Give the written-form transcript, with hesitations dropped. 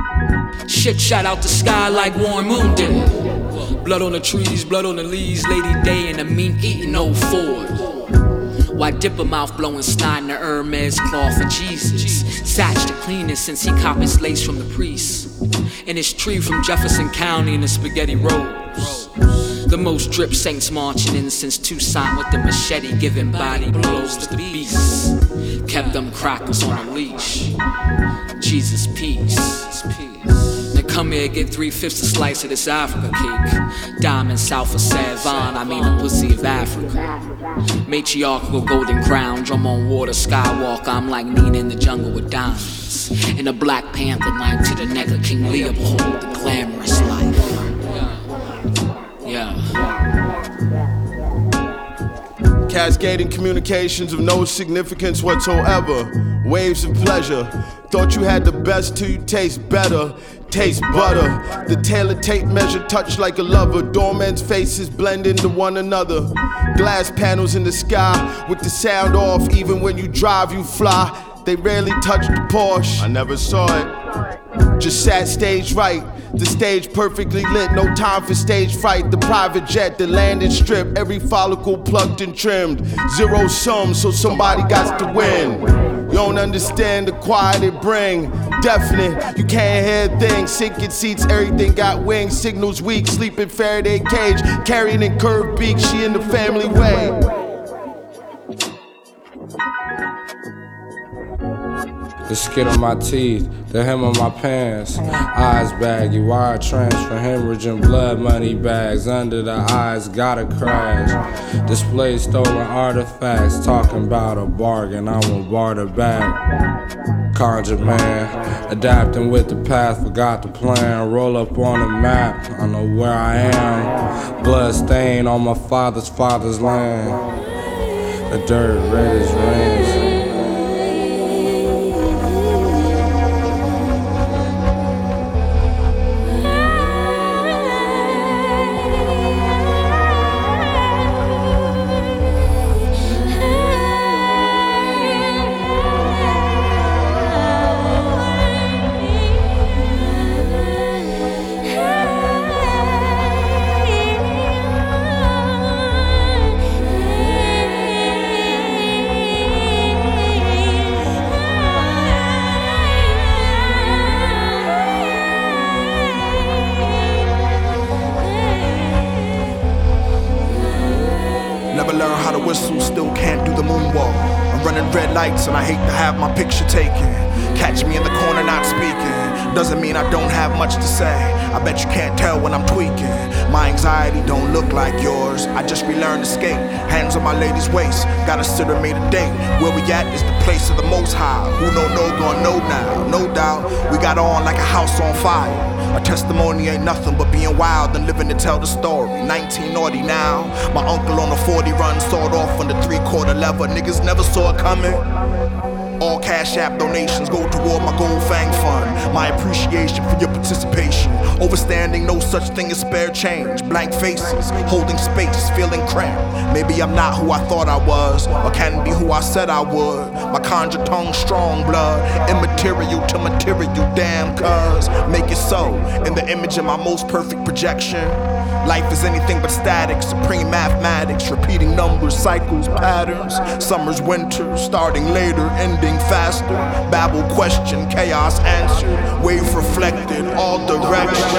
Shit shot out the sky like Warren Moon did. Blood on the trees, blood on the leaves, Lady Day and the meat eating old Ford. Why Dipper mouth blowing snot in the Hermes cloth for Jesus? Satch the cleanest since he copped his lace from the priest. And his tree from Jefferson County in the spaghetti rolls. The most drip saints marching in since Tucson with the machete giving body blows to the beast. Kept them crackers on a leash. Jesus peace. Now come here, get 3/5 a slice of this Africa cake. Diamond south of Savannah, I mean the pussy of Africa. Matriarchal golden crown, drum on water, skywalk. I'm like Nina in the jungle with diamonds. In a Black Panther knife to the neck of King Leopold, the glamorous life. Yeah. Cascading communications of no significance whatsoever. Waves of pleasure. Thought you had the best till you taste better. Taste butter. The tailored tape measure touch like a lover. Doorman's faces blend into one another. Glass panels in the sky with the sound off. Even when you drive, you fly. They rarely touch the Porsche. I never saw it. Just sat stage right. The stage perfectly lit, no time for stage fright. The private jet, the landing strip, every follicle plucked and trimmed. Zero sum, so somebody got to win. You don't understand the quiet it bring. Definite, you can't hear things. Sinking seats, everything got wings. Signals weak, sleeping Faraday cage. Carrying in curved beak, she in the family way. The skid on my teeth, the hem on my pants. Eyes baggy, wire transfer, hemorrhaging blood money bags. Under the eyes, gotta crash. Display stolen artifacts, talking about a bargain, I won't barter back. Conjure man, adapting with the path, forgot the plan. Roll up on the map, I know where I am. Blood stain on my father's land. The dirt red as rain. Never learned how to whistle, still can't do the moonwalk. I'm running red lights and I hate to have my picture taken. Catch me in the corner not speaking, doesn't mean I don't have much to say. I bet you can't tell when I'm tweaking. My anxiety don't look like yours, I just relearned to skate. Hands on my lady's waist, gotta sit her made a date. Where we at is the place of the most high. Who know gonna know now, no doubt. We got on like a house on fire. A testimony ain't nothing but being wild and living to tell the story. 1990 now, my uncle on a 40 run, sawed off on the 3/4 lever. Niggas never saw it coming. All Cash App donations go toward my Gold Fang Fund. My appreciation for your participation. Overstanding no such thing as spare change. Blank faces, holding space, feeling cramped. Maybe I'm not who I thought I was, or can be who I said I would. My conjure tongue strong blood, immaterial to material, damn cuz. Make it so, in the image of my most perfect projection. Life is anything but static, supreme mathematics, repeating numbers, cycles, patterns. Summers, winters, starting later, ending faster. Babble question, chaos answered, wave reflected, all directions.